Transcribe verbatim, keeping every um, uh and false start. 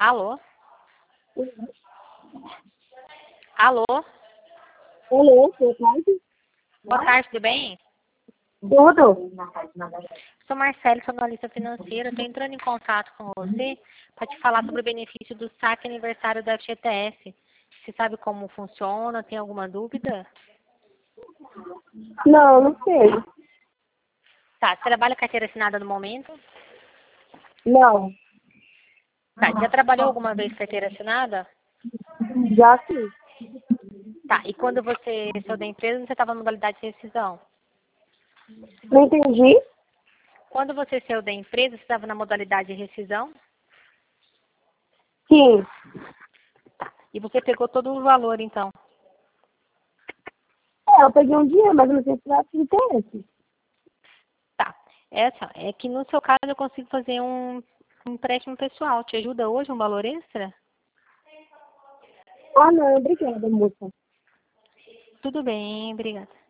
Alô? Alô? Alô, boa tarde. Boa tarde, tudo bem? Tudo? Sou Marcelo, sou analista financeira. Estou entrando em contato com você para te falar sobre o benefício do saque aniversário da F G T S. Você sabe como funciona? Tem alguma dúvida? Não, não sei. Tá, você trabalha carteira assinada no momento? Não. Tá, já trabalhou alguma vez carteira assinada? Já sim. Tá, e quando você saiu da empresa, você estava na modalidade de rescisão? Não entendi? Quando você saiu da empresa, você estava na modalidade de rescisão? Sim. E você pegou todo o valor, então? É, eu peguei um dia, mas eu não sei se vai ter esse. Tá. Essa é que no seu caso eu consigo fazer um, um empréstimo pessoal. Te ajuda hoje um valor extra? Ah, não, obrigada, moça. Tudo bem, obrigada.